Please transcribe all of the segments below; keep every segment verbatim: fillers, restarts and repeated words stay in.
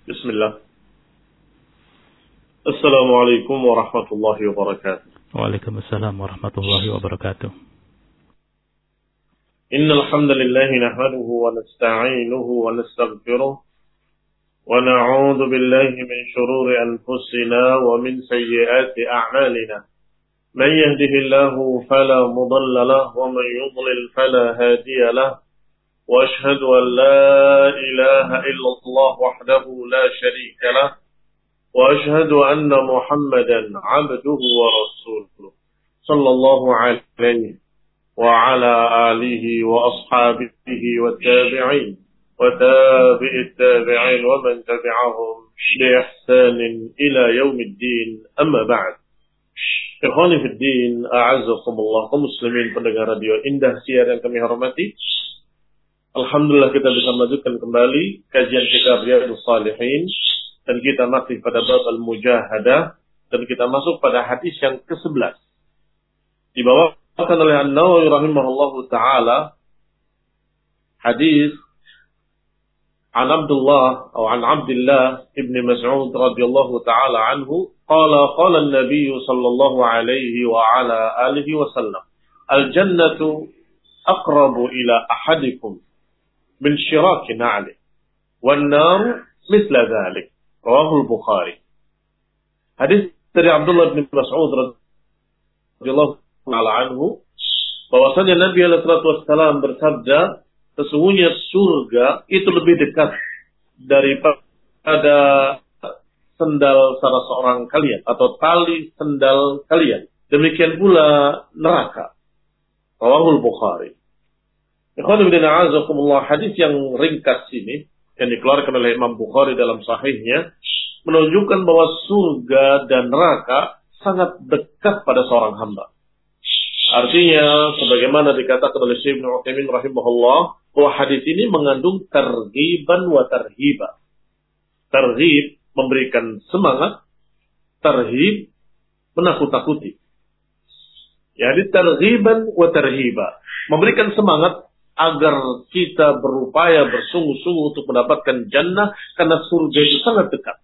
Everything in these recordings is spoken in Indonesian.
Bismillah. Assalamualaikum warahmatullahi wabarakatuh. Waalaikumsalam warahmatullahi wabarakatuh. Innal hamdalillah nahmaduhu wa nasta'inuhu wa nastaghfiruh wa na'udzu billahi min shururi anfusina wa min sayyiati a'malina. Man yahdihillahu fala mudilla lahu wa man yudlil fala hadiya lahu. Wa ashhadu an la ilaha illallah wahdahu la sharika lahu. وأشهد أن محمدا عبده ورسوله صلى الله عليه وعلى آله وأصحابه والتابعين وتابع التابعين ومن تبعهم بإحسان إلى يوم الدين أما بعد. Ikhwani fi din, a'azzakumullah, kaum muslimin pendengar radio Indah Siar yang kami hormati. Alhamdulillah kita bisa melanjutkan kembali kajian kitab Riyadhus Shalihin. Dan kita masih pada bab al-mujahadah. Dan kita masuk pada hadis yang kesebelas. Dibawakan oleh An-Nawawi rahimahullahu ta'ala. Hadis. An Abdullah. Atau an Abdullah ibn Mas'ud radhiyallahu ta'ala anhu. Qala qala an-nabiy sallallahu alaihi wa ala alihi wa sallam. Al-jannatu aqrabu ila ahadikum. Min syiraki na'li. Wan-naru misla dhalik. Rawahul Bukhari. Hadis dari Abdullah bin Mas'ud radhiyallahu ta'ala anhu bahwasanya Nabi alaihi salatu wassalam bersabda, sesungguhnya surga itu lebih dekat daripada sendal salah seorang kalian atau tali sendal kalian. Demikian pula neraka. Rawahul Bukhari. Ikhwan fillah a'azakumullah, hadis yang ringkas ini yang dikeluarkan oleh Imam Bukhari dalam sahihnya menunjukkan bahwa surga dan neraka sangat dekat pada seorang hamba. Artinya, sebagaimana dikatakan oleh Syekh Ibnu Utsaimin rahimahullah, bahwa hadis ini mengandung targhiban wa tarhiba. Targhib memberikan semangat, tarhib menakut-takuti. Jadi targhiban wa tarhiba, memberikan semangat agar kita berupaya bersungguh-sungguh untuk mendapatkan jannah karena surga itu sangat dekat.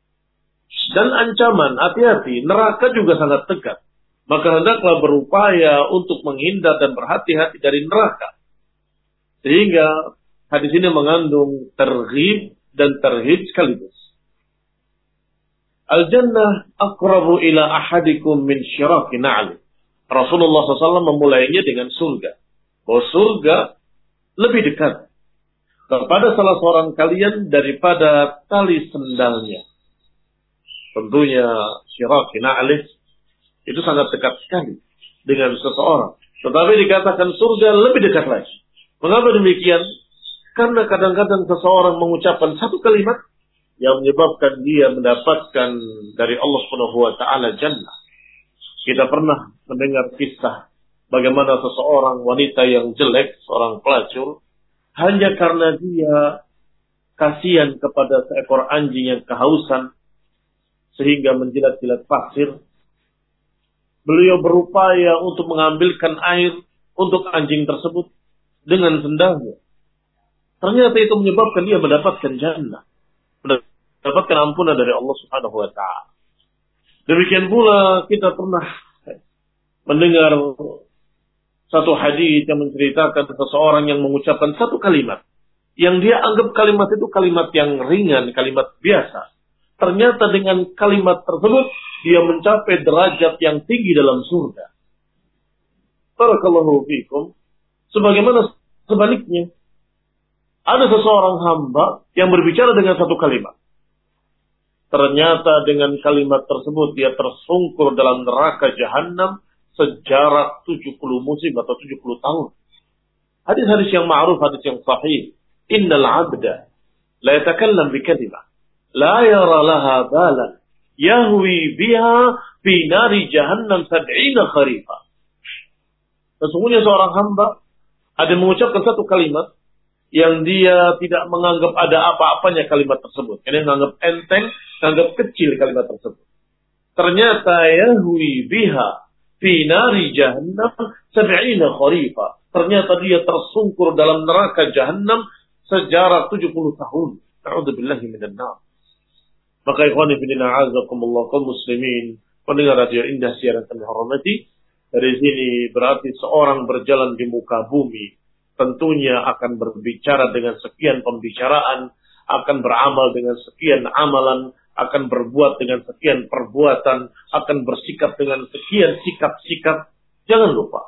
Dan ancaman, hati-hati, neraka juga sangat dekat. Maka hendaklah berupaya untuk menghindar dan berhati-hati dari neraka. Sehingga hadis ini mengandung targhib dan tarhib sekaligus. Al-jannah aqrabu ila ahadikum min syiraki na'li. Rasulullah shallallahu alaihi wasallam memulainya dengan surga. Bahwa surga lebih dekat kepada salah seorang kalian daripada tali sendalnya. Tentunya syiraki na'lih itu sangat dekat sekali dengan seseorang. Tetapi dikatakan surga lebih dekat lagi. Mengapa demikian? Karena kadang-kadang seseorang mengucapkan satu kalimat yang menyebabkan dia mendapatkan dari Allah Subhanahu wa taala jannah. Kita pernah mendengar kisah bagaimana seseorang wanita yang jelek, seorang pelacur, hanya karena dia kasihan kepada seekor anjing yang kehausan, sehingga menjilat-jilat pasir, beliau berupaya untuk mengambilkan air untuk anjing tersebut dengan sendalnya. Ternyata itu menyebabkan dia mendapatkan jannah, mendapatkan ampunan dari Allah Subhanahu wa taala. Demikian pula kita pernah mendengar satu hadis yang menceritakan seseorang yang mengucapkan satu kalimat yang dia anggap kalimat itu kalimat yang ringan, kalimat biasa. Ternyata dengan kalimat tersebut dia mencapai derajat yang tinggi dalam surga. Barakallahu fikum. Sebagaimana sebaliknya, ada seseorang hamba yang berbicara dengan satu kalimat. Ternyata dengan kalimat tersebut dia tersungkur dalam neraka jahanam sejarak tujuh puluh musim atau tujuh puluh tahun. Hadis-hadis yang ma'ruf, hadis yang sahih. Innal 'abda la yatakallam bi kalimah la yara laha balan yahwi biha fi nari jahannam sab'ina kharifa. Sesungguhnya seorang hamba ada mengucapkan satu kalimat yang dia tidak menganggap ada apa-apanya kalimat tersebut. Ini menganggap enteng, menganggap kecil kalimat tersebut. Ternyata yahwi biha fi nari jahannam sab'ina kharifa. Ternyata dia tersungkur dalam neraka jahannam sejarak tujuh puluh tahun. A'udzubillahi minan nar. Maka ikhwani fillah azakumullah kaum muslimin, pendengar radio Indah siaran kami hormati, dari sini berarti seorang berjalan di muka bumi tentunya akan berbicara dengan sekian pembicaraan, akan beramal dengan sekian amalan, akan berbuat dengan sekian perbuatan, akan bersikap dengan sekian sikap-sikap. Jangan lupa,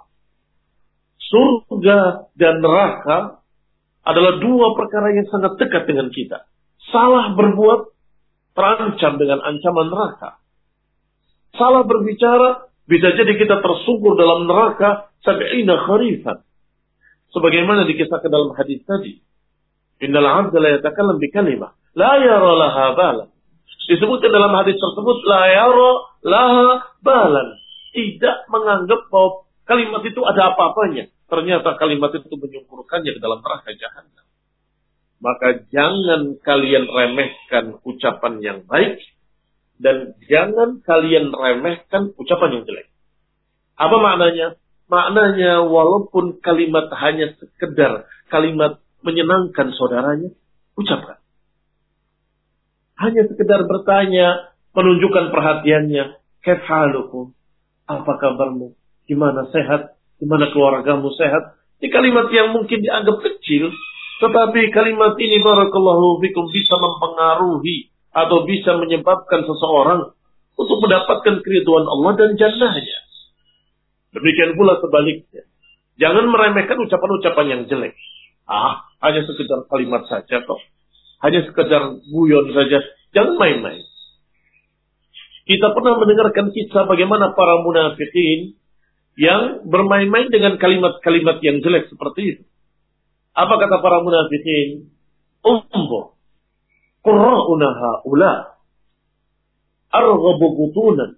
surga dan neraka adalah dua perkara yang sangat dekat dengan kita. Salah berbuat terancam dengan ancaman neraka. Salah berbicara bisa jadi kita tersungkur dalam neraka sab'ina kharifan. Sebagaimana dikisahkan dalam hadis tadi. Innal 'abda la yatakallam bi kalimah la yara laha balan. Disebutkan dalam hadis tersebut la yara laha balan. Tidak menganggap bahwa kalimat itu ada apa-apanya. Ternyata kalimat itu menyungkurkannya ke dalam neraka jahanam. Maka jangan kalian remehkan ucapan yang baik dan jangan kalian remehkan ucapan yang jelek. Apa maknanya? Maknanya walaupun kalimat hanya sekedar kalimat menyenangkan saudaranya, ucapkan. Hanya sekedar bertanya, menunjukkan perhatiannya. Kaifalukum? Apa kabarmu? Gimana sehat? Gimana keluargamu sehat? Ini kalimat yang mungkin dianggap kecil, tetapi kalimat ini barakallahu fikum bisa mempengaruhi atau bisa menyebabkan seseorang untuk mendapatkan keridhaan Allah dan jannahnya. Demikian pula sebaliknya. Jangan meremehkan ucapan-ucapan yang jelek. Ah, hanya sekedar kalimat saja kok. Hanya sekedar guyon saja. Jangan main-main. Kita pernah mendengarkan kisah bagaimana para munafikin yang bermain-main dengan kalimat-kalimat yang jelek seperti itu. Apa kata para munafikin? Umbo, qurra'una ha'ula, arghabu butunan,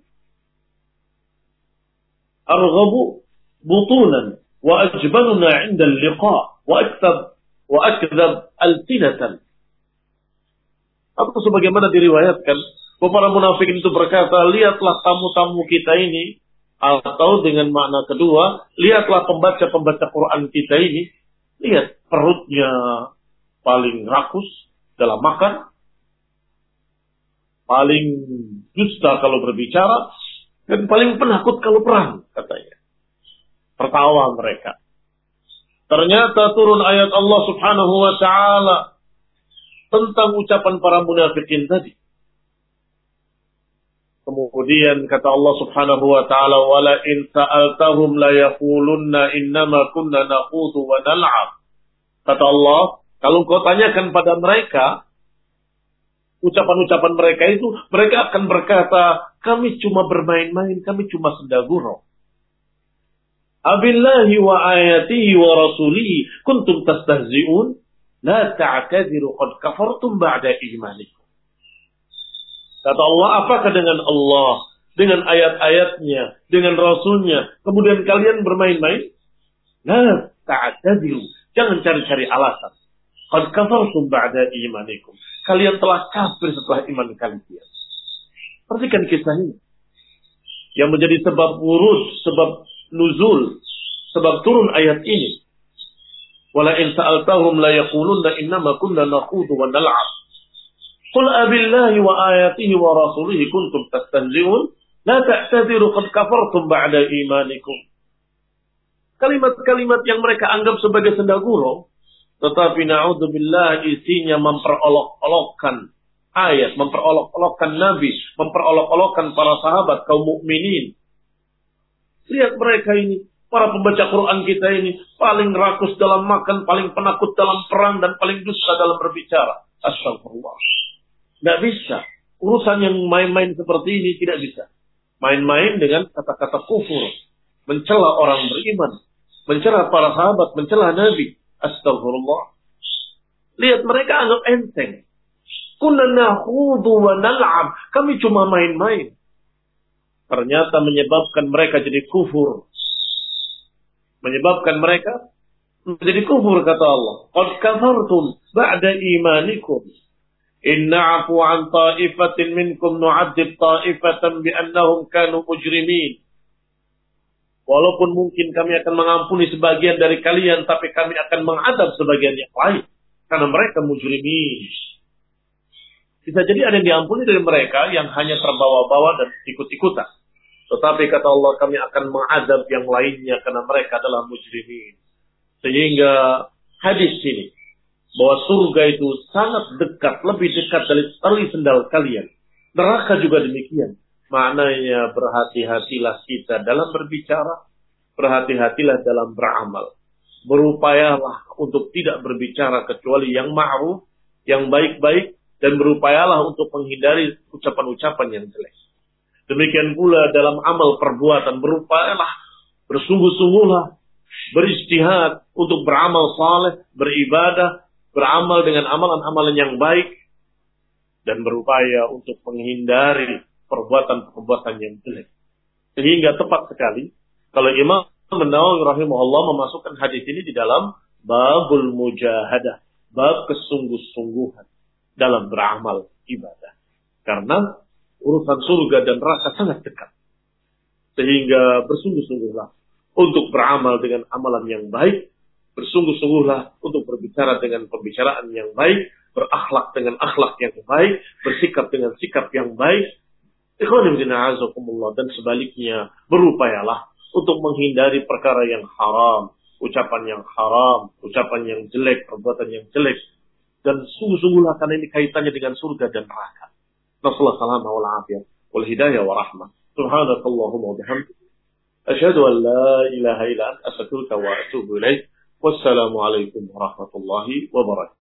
arghabu butunan, wa ajbaluna 'inda al-liqa, wa akthab wa akthab altinatan. Atau sebagaimana diriwayatkan, bahwa para munafikin itu berkata, lihatlah tamu-tamu kita ini, atau dengan makna kedua, lihatlah pembaca-pembaca Quran kita ini. Lihat, perutnya paling rakus dalam makan, paling dusta kalau berbicara, dan paling penakut kalau perang, katanya. Tertawa mereka. Ternyata turun ayat Allah subhanahu wa ta'ala tentang ucapan para munafikin tadi. Kemudian kata Allah subhanahu wa ta'ala, wala in sa'altahum la yaqulunna innama kunna naqudu wa nal'ab. Kata Allah, kalau kau tanyakan pada mereka, ucapan-ucapan mereka itu, mereka akan berkata, kami cuma bermain-main, kami cuma senda gurau. Abillahi wa ayatihi wa rasulihi kuntum tastahzi'un, la ta'tadiru qad kafartum ba'da imanikum. Kata Allah, apakah dengan Allah, dengan ayat-ayatnya, dengan Rasulnya, kemudian kalian bermain-main? La ta'tadiru. Jangan cari-cari alasan. Qad kafartum ba'da imanikum. Kalian telah kafir setelah iman kalian. Perhatikan kisah ini. Yang menjadi sebab wurud, sebab nuzul, sebab turun ayat ini. Wala in sa'altahum la yaqulunna innama kunna nakhudu wa nal'ab. Qul abillahi wa ayatihi wa rasulihi kuntum tastahzi'un la ta'tadiru qad kafartum ba'da imanikum. Kalimat-kalimat yang mereka anggap sebagai senda gurau, tetapi na'udzubillah isinya memperolok-olokkan ayat, memperolok-olokkan Nabi, memperolok-olokkan para sahabat kaum mukminin. Lihat mereka ini, para pembaca Quran kita ini paling rakus dalam makan, paling penakut dalam perang, dan paling dusta dalam berbicara. Astagfirullah. Tidak bisa. Urusan yang main-main seperti ini tidak bisa. Main-main dengan kata-kata kufur. Mencela orang beriman. Mencela para sahabat. Mencela Nabi. Astagfirullah. Lihat mereka anggap enteng. Kunna nakhudu wa nal'ab. Kami cuma main-main. Ternyata menyebabkan mereka jadi kufur. Menyebabkan mereka menjadi kufur, kata Allah. Qad kafartum ba'da imanikum. Inna'afu an ta'ifatin minkum nu'adzib ta'ifatan bi'annahum kanu mujrimin. Walaupun mungkin kami akan mengampuni sebagian dari kalian, tapi kami akan mengadab sebagian yang lain. Karena mereka mujrimin. Bisa jadi ada yang diampuni dari mereka yang hanya terbawa-bawa dan ikut-ikutan. Tetapi kata Allah, kami akan mengadab yang lainnya karena mereka adalah mujrimin. Sehingga hadis ini, bahwa surga itu sangat dekat, lebih dekat dari tali sendal kalian. Neraka juga demikian. Maknanya berhati-hatilah kita dalam berbicara, berhati-hatilah dalam beramal. Berupayalah untuk tidak berbicara kecuali yang ma'ruf, yang baik-baik, dan berupayalah untuk menghindari ucapan-ucapan yang jelek. Demikian pula dalam amal perbuatan, berupayalah, bersungguh-sungguhlah, beristihad untuk beramal saleh, beribadah, beramal dengan amalan-amalan yang baik, dan berupaya untuk menghindari perbuatan-perbuatan yang jelek. Sehingga tepat sekali, kalau Imam An-Nawawi rahimahullah memasukkan hadis ini di dalam babul mujahadah, bab kesungguh-sungguhan dalam beramal ibadah. Karena urusan surga dan neraka sangat dekat. Sehingga bersungguh-sungguhlah untuk beramal dengan amalan yang baik, bersungguh-sungguhlah untuk berbicara dengan pembicaraan yang baik, berakhlak dengan akhlak yang baik, bersikap dengan sikap yang baik. Ikhwan fillah azakumullah, dan sebaliknya berupayalah untuk menghindari perkara yang haram, ucapan yang haram, ucapan yang jelek, perbuatan yang jelek. Dan sungguh-sungguhlah karena ini kaitannya dengan surga dan neraka. Nasallahu salama wal afiyah wal hidayah wa rahmah. Subhanakallahumma wa bihamdika asyhadu an la ilaha illa anta astaghfiruka wa atubu ilaik. Wassalamu alaikum warahmatullahi wabarakatuh.